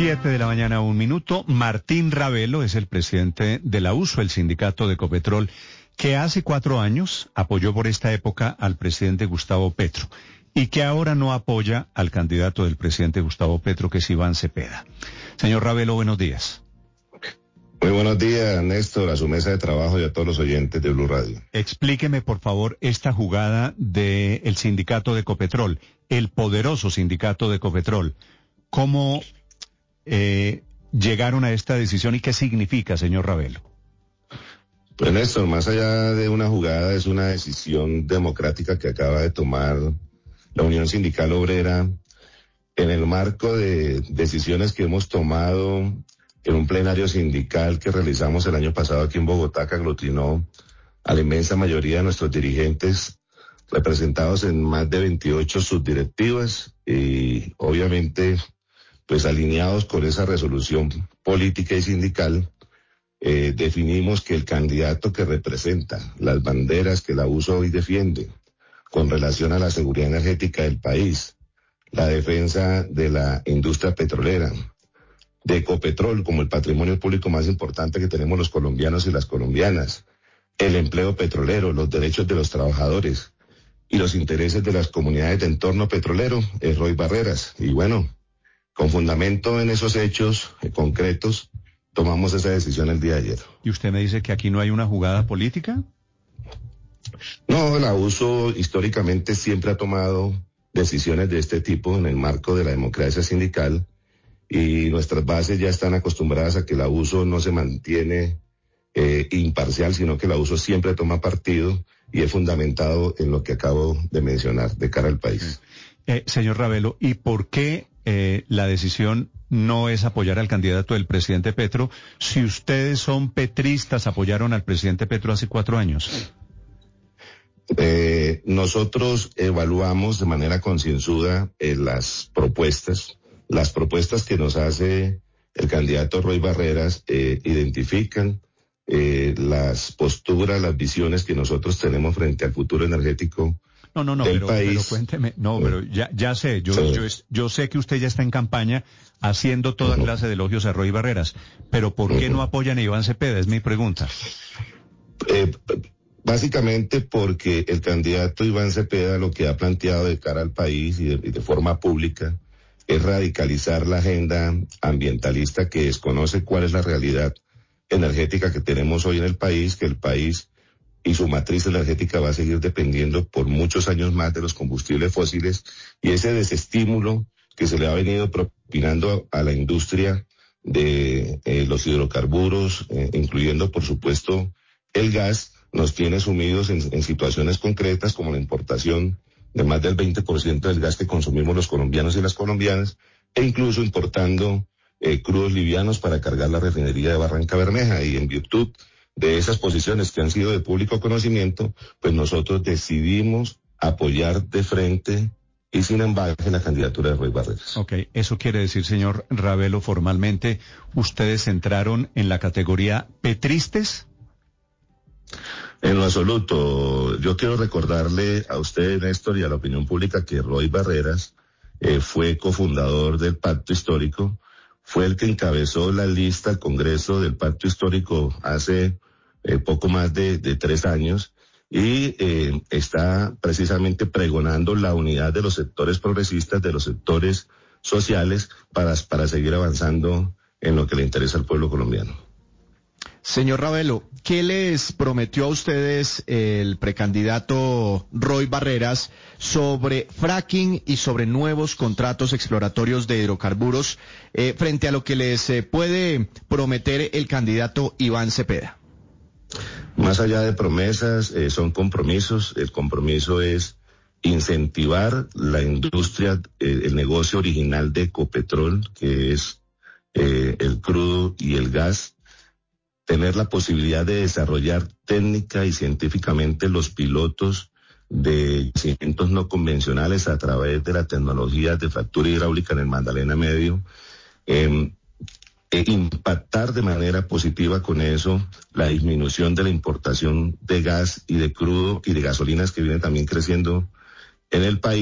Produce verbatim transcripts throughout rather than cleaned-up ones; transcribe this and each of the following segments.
Siete de la mañana, un minuto. Martín Ravelo es el presidente de la USO, el sindicato de Ecopetrol, que hace cuatro años apoyó por esta época al presidente Gustavo Petro y que ahora no apoya al candidato del presidente Gustavo Petro, que es Iván Cepeda. Señor Ravelo, buenos días. Muy buenos días, Néstor, a su mesa de trabajo y a todos los oyentes de Blue Radio. Explíqueme, por favor, esta jugada del sindicato de Ecopetrol, el poderoso sindicato de Ecopetrol. ¿Cómo eh, llegaron a esta decisión y qué significa, señor Ravelo? Pues, Néstor, más allá de una jugada, es una decisión democrática que acaba de tomar la Unión Sindical Obrera en el marco de decisiones que hemos tomado en un plenario sindical que realizamos el año pasado aquí en Bogotá, que aglutinó a la inmensa mayoría de nuestros dirigentes representados en más de veintiocho subdirectivas y obviamente pues alineados con esa resolución política y sindical. Eh, definimos que el candidato que representa las banderas que la USO hoy defiende con relación a la seguridad energética del país, la defensa de la industria petrolera, de Ecopetrol como el patrimonio público más importante que tenemos los colombianos y las colombianas, el empleo petrolero, los derechos de los trabajadores y los intereses de las comunidades de entorno petrolero, es Roy Barreras. Y bueno, con fundamento en esos hechos eh, concretos, tomamos esa decisión el día de ayer. ¿Y usted me dice que aquí no hay una jugada política? No, la USO históricamente siempre ha tomado decisiones de este tipo en el marco de la democracia sindical y nuestras bases ya están acostumbradas a que la USO no se mantiene eh, imparcial, sino que la USO siempre toma partido y es fundamentado en lo que acabo de mencionar de cara al país. Eh, señor Ravelo, ¿y por qué eh, la decisión no es apoyar al candidato del presidente Petro si ustedes son petristas, apoyaron al presidente Petro hace cuatro años? Eh, nosotros evaluamos de manera concienzuda eh, las propuestas, las propuestas que nos hace el candidato Roy Barreras eh, identifican eh, las posturas, las visiones que nosotros tenemos frente al futuro energético No, no, no, del pero, país. pero cuénteme, no, Sí. pero ya, ya sé, yo, Sí. yo, yo sé que usted ya está en campaña haciendo toda Uh-huh. clase de elogios a Roy Barreras, pero ¿por qué Uh-huh. no apoyan a Iván Cepeda? Es mi pregunta. Eh, básicamente porque el candidato Iván Cepeda lo que ha planteado de cara al país y de, y de forma pública es radicalizar la agenda ambientalista que desconoce cuál es la realidad energética que tenemos hoy en el país, que el país y su matriz energética va a seguir dependiendo por muchos años más de los combustibles fósiles y ese desestímulo que se le ha venido propinando a la industria de eh, los hidrocarburos, eh, incluyendo por supuesto el gas, nos tiene sumidos en, en situaciones concretas como la importación de más del veinte por ciento del gas que consumimos los colombianos y las colombianas e incluso importando eh, crudos livianos para cargar la refinería de Barranca Bermeja y en virtud de esas posiciones que han sido de público conocimiento, pues nosotros decidimos apoyar de frente y sin embargo la candidatura de Roy Barreras. Ok, eso quiere decir, señor Ravelo, formalmente, ¿ustedes entraron en la categoría petristes? En lo absoluto, yo quiero recordarle a usted, Néstor, y a la opinión pública que Roy Barreras eh, fue cofundador del Pacto Histórico, fue el que encabezó la lista al Congreso del Pacto Histórico hace eh, poco más de, de tres años y eh, está precisamente pregonando la unidad de los sectores progresistas, de los sectores sociales para, para seguir avanzando en lo que le interesa al pueblo colombiano. Señor Ravelo, ¿qué les prometió a ustedes el precandidato Roy Barreras sobre fracking y sobre nuevos contratos exploratorios de hidrocarburos eh, frente a lo que les eh, puede prometer el candidato Iván Cepeda? Más allá de promesas, eh, son compromisos. El compromiso es incentivar la industria, eh, el negocio original de Ecopetrol, que es eh, el crudo y el gas, tener la posibilidad de desarrollar técnica y científicamente los pilotos de yacimientos no convencionales a través de la tecnología de fractura hidráulica en el Magdalena Medio, eh, e impactar de manera positiva con eso la disminución de la importación de gas y de crudo y de gasolinas que viene también creciendo en el país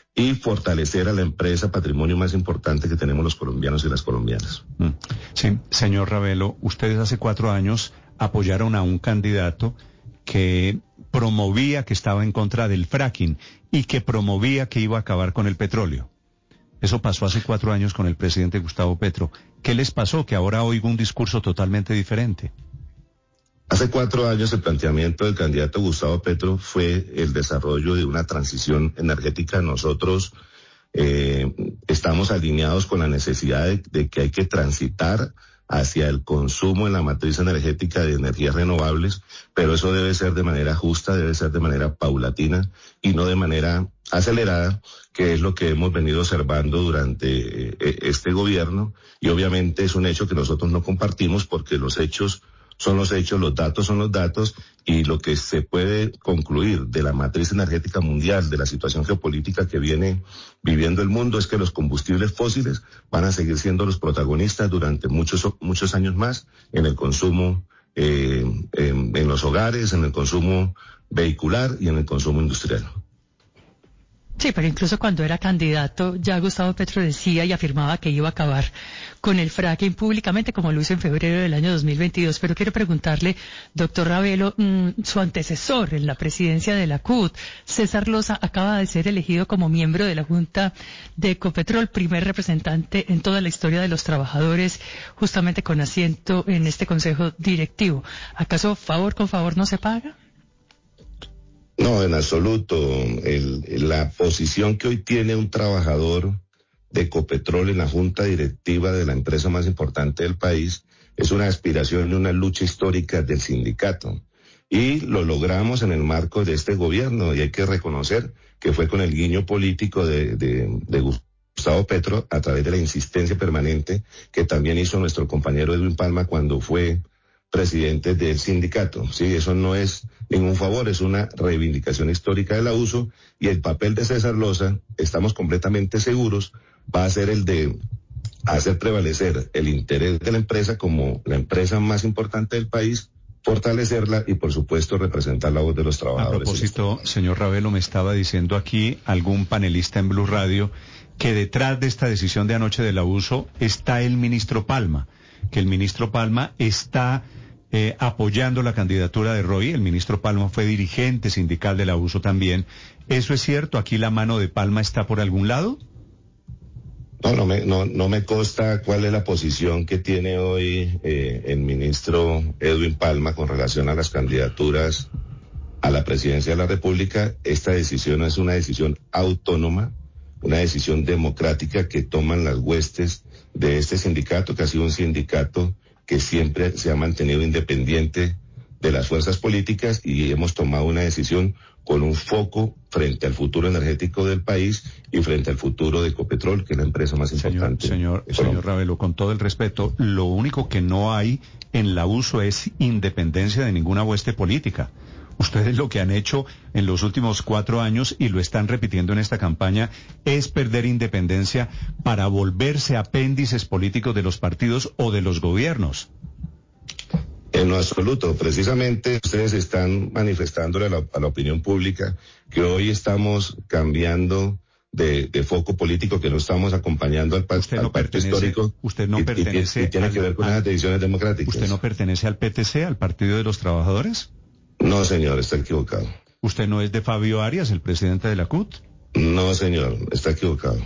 y fortalecer a la empresa, patrimonio más importante que tenemos los colombianos y las colombianas. Sí, señor Ravelo, ustedes hace cuatro años apoyaron a un candidato que promovía que estaba en contra del fracking y que promovía que iba a acabar con el petróleo. Eso pasó hace cuatro años con el presidente Gustavo Petro. ¿Qué les pasó? Que ahora oigo un discurso totalmente diferente. Hace cuatro años el planteamiento del candidato Gustavo Petro fue el desarrollo de una transición energética. Nosotros eh, estamos alineados con la necesidad de, de que hay que transitar hacia el consumo en la matriz energética de energías renovables, pero eso debe ser de manera justa, debe ser de manera paulatina y no de manera acelerada, que es lo que hemos venido observando durante eh, este gobierno, y obviamente es un hecho que nosotros no compartimos porque los hechos son los hechos, los datos son los datos, y lo que se puede concluir de la matriz energética mundial, de la situación geopolítica que viene viviendo el mundo, es que los combustibles fósiles van a seguir siendo los protagonistas durante muchos muchos años más en el consumo eh, en, en los hogares, en el consumo vehicular y en el consumo industrial. Sí, pero incluso cuando era candidato, ya Gustavo Petro decía y afirmaba que iba a acabar con el fracking públicamente, como lo hizo en febrero del año dos mil veintidós. Pero quiero preguntarle, doctor Ravelo, mmm, su antecesor en la presidencia de la C U T, César Loza, acaba de ser elegido como miembro de la Junta de Ecopetrol, primer representante en toda la historia de los trabajadores, justamente con asiento en este consejo directivo. ¿Acaso favor con favor no se paga? No, en absoluto. El, la posición que hoy tiene un trabajador de Ecopetrol en la junta directiva de la empresa más importante del país es una aspiración y una lucha histórica del sindicato. Y lo logramos en el marco de este gobierno, y hay que reconocer que fue con el guiño político de, de, de Gustavo Petro a través de la insistencia permanente que también hizo nuestro compañero Edwin Palma cuando fue presidente del sindicato. Sí, eso no es ningún favor, es una reivindicación histórica del abuso, y el papel de César Loza, estamos completamente seguros, va a ser el de hacer prevalecer el interés de la empresa como la empresa más importante del país, fortalecerla y por supuesto representar la voz de los trabajadores. A propósito, señor Ravelo, me estaba diciendo aquí algún panelista en Blue Radio que detrás de esta decisión de anoche del abuso está el ministro Palma, que el ministro Palma está eh, apoyando la candidatura de Roy. El ministro Palma fue dirigente sindical del abuso también. ¿Eso es cierto? ¿Aquí la mano de Palma está por algún lado? No, no me, no, no me consta cuál es la posición que tiene hoy eh, el ministro Edwin Palma con relación a las candidaturas a la presidencia de la República. Esta decisión es una decisión autónoma, una decisión democrática que toman las huestes de este sindicato, que ha sido un sindicato que siempre se ha mantenido independiente de las fuerzas políticas, y hemos tomado una decisión con un foco frente al futuro energético del país y frente al futuro de Ecopetrol, que es la empresa más importante. Señor, señor, señor Ravelo, con todo el respeto, lo único que no hay en la uso es independencia de ninguna hueste política. Ustedes lo que han hecho en los últimos cuatro años, y lo están repitiendo en esta campaña, es perder independencia para volverse apéndices políticos de los partidos o de los gobiernos. En lo absoluto. Precisamente ustedes están manifestándole a la, a la opinión pública que hoy estamos cambiando de, de foco político, que no estamos acompañando al, usted al no pacto pertenece, histórico. Usted no y, pertenece y, y tiene al, que ver con al, las decisiones democráticas. ¿Usted no pertenece al P T C, al Partido de los Trabajadores? No, señor, está equivocado. ¿Usted no es de Fabio Arias, el presidente de la C U T? No, señor, está equivocado.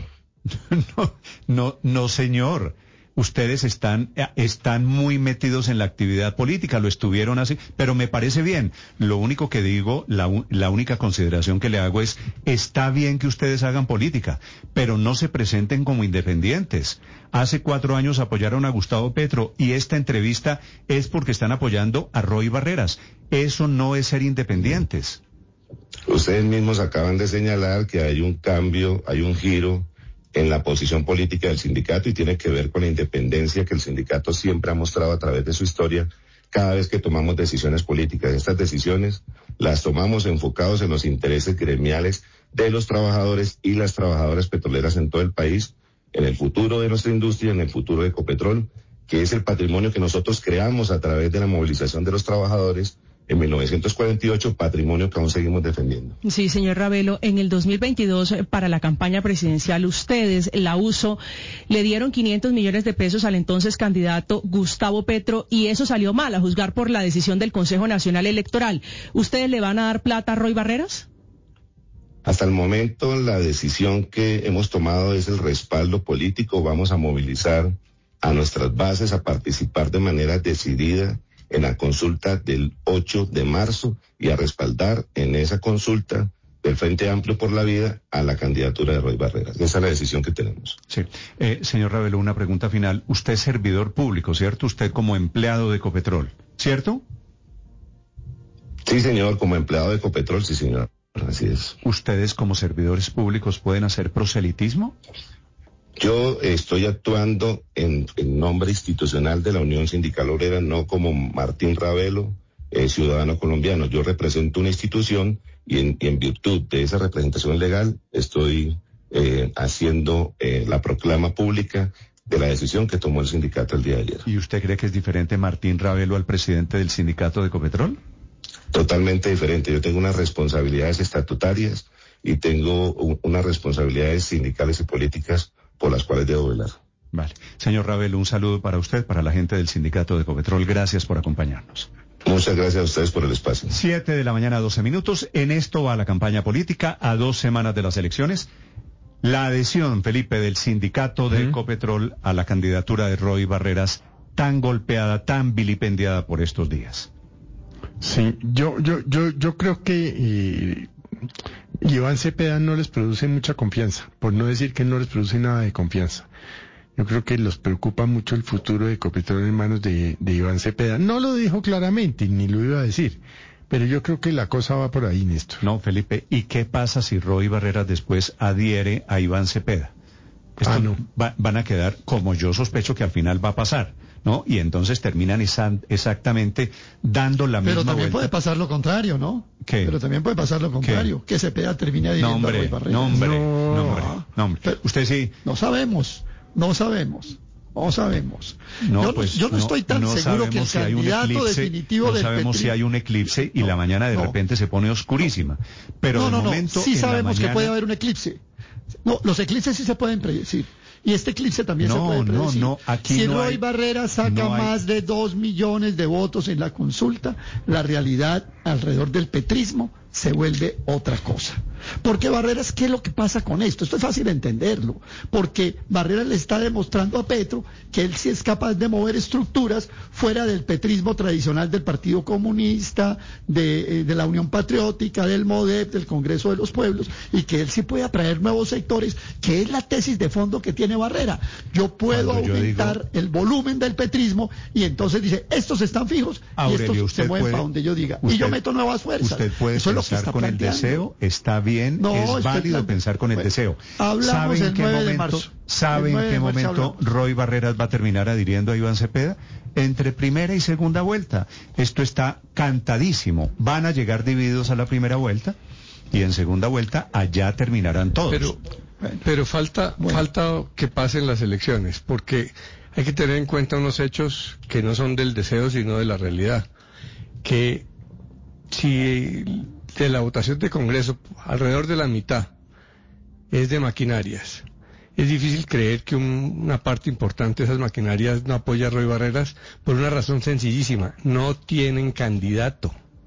no, no, no, señor. Ustedes están, están muy metidos en la actividad política, lo estuvieron así, pero me parece bien. Lo único que digo, la, la única consideración que le hago es, está bien que ustedes hagan política, pero no se presenten como independientes. Hace cuatro años apoyaron a Gustavo Petro, y esta entrevista es porque están apoyando a Roy Barreras. Eso no es ser independientes. Ustedes mismos acaban de señalar que hay un cambio, hay un giro en la posición política del sindicato, y tiene que ver con la independencia que el sindicato siempre ha mostrado a través de su historia cada vez que tomamos decisiones políticas. Estas decisiones las tomamos enfocados en los intereses gremiales de los trabajadores y las trabajadoras petroleras en todo el país, en el futuro de nuestra industria, en el futuro de Ecopetrol, que es el patrimonio que nosotros creamos a través de la movilización de los trabajadores en mil novecientos cuarenta y ocho, patrimonio que aún seguimos defendiendo. Sí, señor Ravelo, en el dos mil veintidós, para la campaña presidencial, ustedes, la U S O, le dieron quinientos millones de pesos al entonces candidato Gustavo Petro, y eso salió mal, a juzgar por la decisión del Consejo Nacional Electoral. ¿Ustedes le van a dar plata a Roy Barreras? Hasta el momento, la decisión que hemos tomado es el respaldo político. Vamos a movilizar a nuestras bases a participar de manera decidida en la consulta del ocho de marzo y a respaldar en esa consulta del Frente Amplio por la Vida a la candidatura de Roy Barreras. Esa es la decisión que tenemos. Sí. Eh, señor Ravelo, una pregunta final. Usted es servidor público, ¿cierto? Usted como empleado de Ecopetrol, ¿cierto? Sí, señor, como empleado de Ecopetrol, sí, señor. Así es. ¿Ustedes como servidores públicos pueden hacer proselitismo? Yo estoy actuando en, en nombre institucional de la Unión Sindical Obrera, no como Martín Ravelo, eh, ciudadano colombiano. Yo represento una institución y en, y en virtud de esa representación legal estoy eh, haciendo eh, la proclama pública de la decisión que tomó el sindicato el día de ayer. ¿Y usted cree que es diferente Martín Ravelo al presidente del sindicato de Ecopetrol? Totalmente diferente. Yo tengo unas responsabilidades estatutarias y tengo un, unas responsabilidades sindicales y políticas por las cuales debo velar. Vale. Señor Ravelo, un saludo para usted, para la gente del sindicato de Ecopetrol. Gracias por acompañarnos. Muchas gracias a ustedes por el espacio. Siete de la mañana, doce minutos. En esto va la campaña política a dos semanas de las elecciones. La adhesión, Felipe, del sindicato de uh-huh. Ecopetrol a la candidatura de Roy Barreras, tan golpeada, tan vilipendiada por estos días. Sí, yo, yo, yo, yo creo que eh, Iván Cepeda no les produce mucha confianza, por no decir que no les produce nada de confianza. Yo creo que los preocupa mucho el futuro de Ecopetrol en manos de, de Iván Cepeda. No lo dijo claramente, ni lo iba a decir, pero yo creo que la cosa va por ahí, Néstor. No, Felipe, ¿y qué pasa si Roy Barreras después adhiere a Iván Cepeda? Esto ah, no. va, van a quedar, como yo sospecho que al final va a pasar, ¿no? Y entonces terminan esa, exactamente dando la Pero misma también vuelta. puede pasar lo contrario, ¿no? ¿Qué? Pero también puede pasar lo contrario, ¿Qué? que Cepeda termine adhiriendo no, hombre, a Roy Barreras. No, hombre, no, no, hombre, no, hombre. Pero, Usted sí. No sabemos, no sabemos. No sabemos. No, yo, pues, yo no, no estoy tan no seguro que el si candidato eclipse, definitivo no del sabemos Petri... si hay un eclipse y no, la mañana de no, repente se pone oscurísima. Pero no, de no, momento, no. Sí en sabemos la mañana... que puede haber un eclipse. No, los eclipses sí se pueden predecir. Y este eclipse también no, se puede predecir. No, no, aquí si no Roy hay, Barreras saca no hay... más de dos millones de votos en la consulta, la realidad alrededor del petrismo se vuelve otra cosa. Porque Barreras, ¿qué es lo que pasa con esto? Esto es fácil de entenderlo. Porque Barreras le está demostrando a Petro que él sí es capaz de mover estructuras fuera del petrismo tradicional del Partido Comunista, de, de la Unión Patriótica, del MODEP, del Congreso de los Pueblos, y que él sí puede atraer nuevos sectores, que es la tesis de fondo que tiene Barrera. Yo puedo Cuando yo aumentar digo... el volumen del petrismo, y entonces dice, estos están fijos, Aurelio, y estos se mueven puede, para donde yo diga. Usted, y yo meto nuevas fuerzas. Usted puede Eso pensar es lo que con está el deseo, está bien, no, es válido plan... pensar con el bueno, deseo. Hablamos ¿Sabe en el qué nueve momento, de marzo. ¿sabe en qué momento Roy Barreras va a terminar adhiriendo a Iván Cepeda? Entre primera y segunda vuelta. Esto está cantadísimo. Van a llegar divididos a la primera vuelta y en segunda vuelta allá terminarán todos. Pero, pero falta, bueno. falta que pasen las elecciones, porque hay que tener en cuenta unos hechos que no son del deseo sino de la realidad. Que si de la votación de Congreso alrededor de la mitad es de maquinarias, es difícil creer que un, una parte importante de esas maquinarias no apoya a Roy Barreras por una razón sencillísima: no tienen candidato.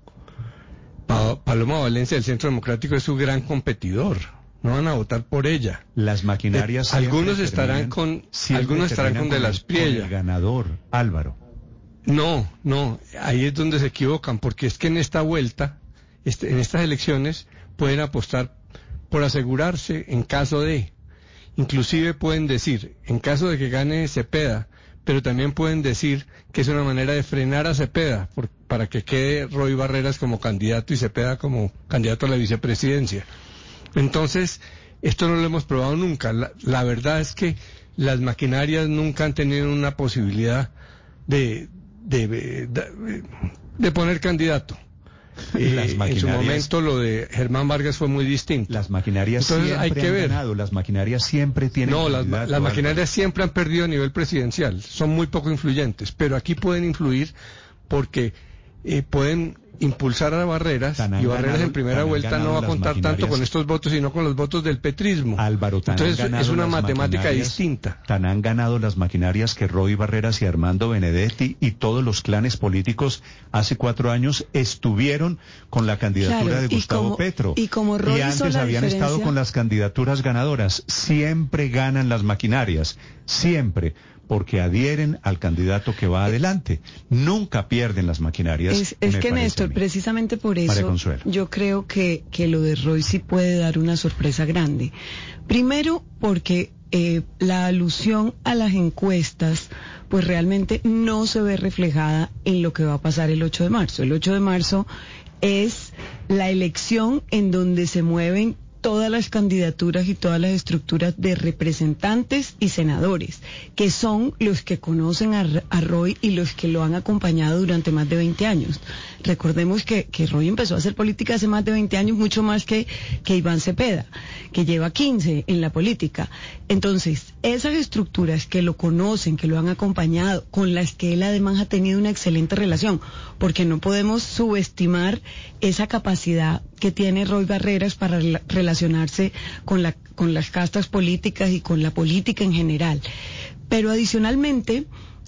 Pa, Paloma Valencia del Centro Democrático es su gran competidor, no van a votar por ella. Las maquinarias eh, algunos estarán con algunos estarán con de las Priella. El ganador, Álvaro. No, no, ahí es donde se equivocan, porque es que en esta vuelta, este, en estas elecciones, pueden apostar por asegurarse en caso de, inclusive pueden decir, en caso de que gane Cepeda, pero también pueden decir que es una manera de frenar a Cepeda, por, para que quede Roy Barreras como candidato y Cepeda como candidato a la vicepresidencia. Entonces, esto no lo hemos probado nunca. La, la verdad es que las maquinarias nunca han tenido una posibilidad de... De, de, de poner candidato. Eh, en su momento lo de Germán Vargas fue muy distinto. Las maquinarias Entonces, siempre hay que han ver. ganado, las maquinarias siempre tienen No, las, las maquinarias siempre han perdido a nivel presidencial, son muy poco influyentes, pero aquí pueden influir porque eh, pueden impulsar a Barreras, Tan han y Barreras ganado- en primera tan han vuelta no ganado va a las contar tanto maquinarias. con estos votos, sino con los votos del petrismo. Álvaro, tan Entonces han ganado es una las matemática maquinarias- distinta. Tan han ganado las maquinarias que Roy Barreras y Armando Benedetti y todos los clanes políticos hace cuatro años estuvieron con la candidatura Claro, de y Gustavo como- Petro. y como Roy y hizo antes la habían diferencia- estado con las candidaturas ganadoras. Siempre ganan las maquinarias, siempre, porque adhieren al candidato que va adelante. Nunca pierden las maquinarias. Es, es me que parece Néstor, a mí. precisamente por María eso Consuelo. yo creo que, que lo de Roy sí puede dar una sorpresa grande. Primero porque eh, la alusión a las encuestas pues realmente no se ve reflejada en lo que va a pasar el ocho de marzo. El ocho de marzo es la elección en donde se mueven todas las candidaturas y todas las estructuras de representantes y senadores, que son los que conocen a, a Roy y los que lo han acompañado durante más de veinte años. Recordemos que, que Roy empezó a hacer política hace más de veinte años, mucho más que, que Iván Cepeda, que lleva quince en la política. Entonces, esas estructuras que lo conocen, que lo han acompañado, con las que él además ha tenido una excelente relación, porque no podemos subestimar esa capacidad que tiene Roy Barreras para rela- relacionarse con la con las castas políticas y con la política en general. Pero adicionalmente,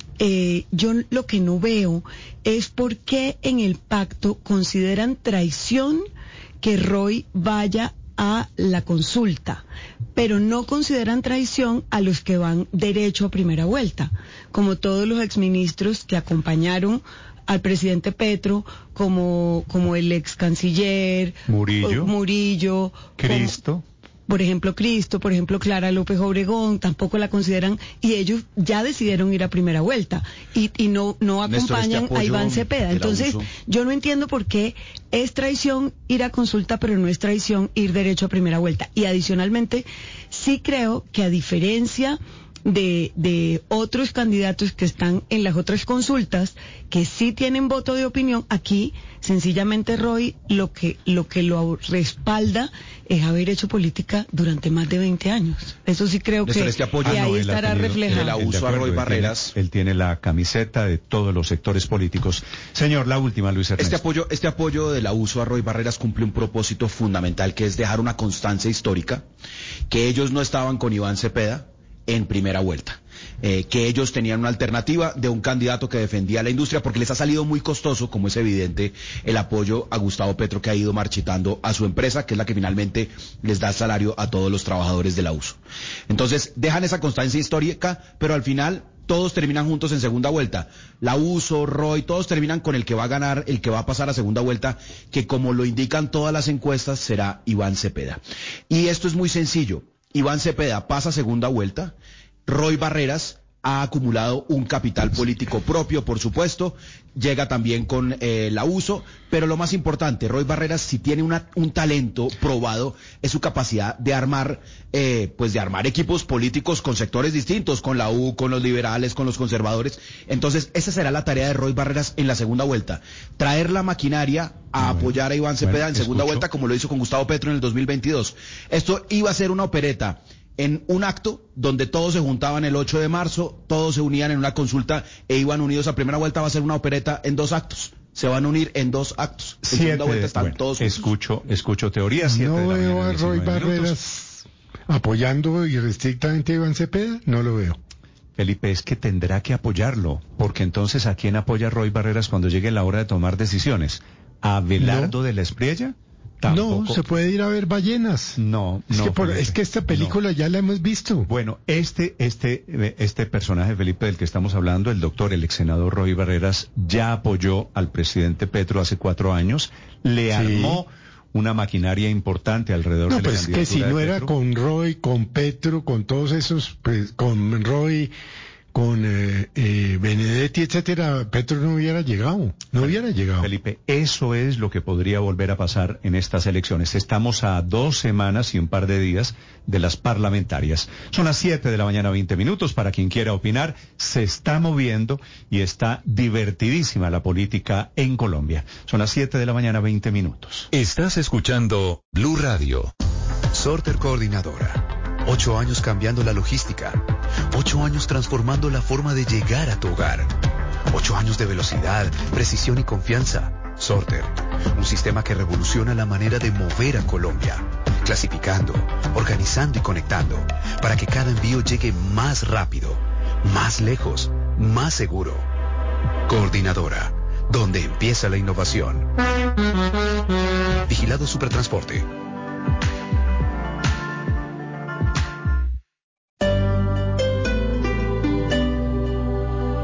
eh, yo lo que no veo es por qué en el pacto consideran traición que Roy vaya a la consulta, pero no consideran traición a los que van derecho a primera vuelta, como todos los exministros que acompañaron al presidente Petro, como, como el ex canciller Murillo, Murillo Cristo. como, por ejemplo, Cristo, por ejemplo, Clara López Obregón, tampoco la consideran, y ellos ya decidieron ir a primera vuelta, y, y no, no Néstor, este acompañan apoyo a Iván Cepeda. del Entonces, abuso. yo no entiendo por qué es traición ir a consulta, pero no es traición ir derecho a primera vuelta. Y adicionalmente, sí creo que a diferencia de, de otros candidatos que están en las otras consultas, que sí tienen voto de opinión, aquí sencillamente Roy lo que lo que lo respalda es haber hecho política durante más de veinte años. Eso sí creo que, Néstor, este apoyo- que Ah, no, ahí él ha estará tenido- reflejado. el abuso él de a Roy acuerdo, él Barreras. tiene- Él tiene la camiseta de todos los sectores políticos. Señor, la última, Luis Ernesto. Este apoyo, este apoyo del abuso a Roy Barreras cumple un propósito fundamental, que es dejar una constancia histórica, que ellos no estaban con Iván Cepeda en primera vuelta, eh, que ellos tenían una alternativa de un candidato que defendía la industria, porque les ha salido muy costoso, como es evidente, el apoyo a Gustavo Petro, que ha ido marchitando a su empresa, que es la que finalmente les da salario a todos los trabajadores de la U S O. Entonces, dejan esa constancia histórica, pero al final todos terminan juntos en segunda vuelta. La U S O, Roy, todos terminan con el que va a ganar, el que va a pasar a segunda vuelta, que como lo indican todas las encuestas, será Iván Cepeda. Y esto es muy sencillo. Iván Cepeda pasa a segunda vuelta. Roy Barreras ha acumulado un capital político propio, por supuesto, llega también con eh, la U S O, pero lo más importante, Roy Barreras, si tiene una, un talento probado, es su capacidad de armar, eh, pues de armar equipos políticos con sectores distintos, con la U, con los liberales, con los conservadores. Entonces, esa será la tarea de Roy Barreras en la segunda vuelta, traer la maquinaria a Bueno, apoyar a Iván Cepeda bueno, en segunda escucho. vuelta, como lo hizo con Gustavo Petro en el dos mil veintidós. Esto iba a ser una opereta en un acto donde todos se juntaban el ocho de marzo, todos se unían en una consulta e iban unidos a primera vuelta. Va a ser una opereta en dos actos. Se van a unir en dos actos. En Siete, segunda vuelta están bueno, todos juntos. escucho, escucho teorías. siete No de la veo mañana, a Roy diecinueve minutos. Barreras apoyando irrestrictamente a Iván Cepeda, no lo veo. Felipe, es que tendrá que apoyarlo, porque entonces ¿a quién apoya Roy Barreras cuando llegue la hora de tomar decisiones? ¿A Belardo No. de la Espriella? No, Tampoco. se puede ir a ver ballenas. No, Es, no, que, por- Felipe, es que esta película no. ya la hemos visto. Bueno, este, este, eh, este personaje, Felipe, del que estamos hablando, el doctor, el ex senador Roy Barreras, ya apoyó al presidente Petro hace cuatro años, le Sí. armó una maquinaria importante alrededor No, de la pues es que si candidatura no de era Petro. con Roy, con Petro, con todos esos, pues, con Roy, con eh, eh, Benedetti, etcétera, Petro no hubiera llegado, no hubiera llegado. Felipe, eso es lo que podría volver a pasar en estas elecciones. Estamos a dos semanas y un par de días de las parlamentarias. Son las siete de la mañana, veinte minutos. Para quien quiera opinar, se está moviendo y está divertidísima la política en Colombia. Son las siete de la mañana, veinte minutos. Estás escuchando Blue Radio. Sorter Coordinadora. Ocho años cambiando la logística. Ocho años transformando la forma de llegar a tu hogar. Ocho años de velocidad, precisión y confianza. Sorter, un sistema que revoluciona la manera de mover a Colombia, clasificando, organizando y conectando, para que cada envío llegue más rápido, más lejos, más seguro. Coordinadora, donde empieza la innovación. Vigilado Supertransporte.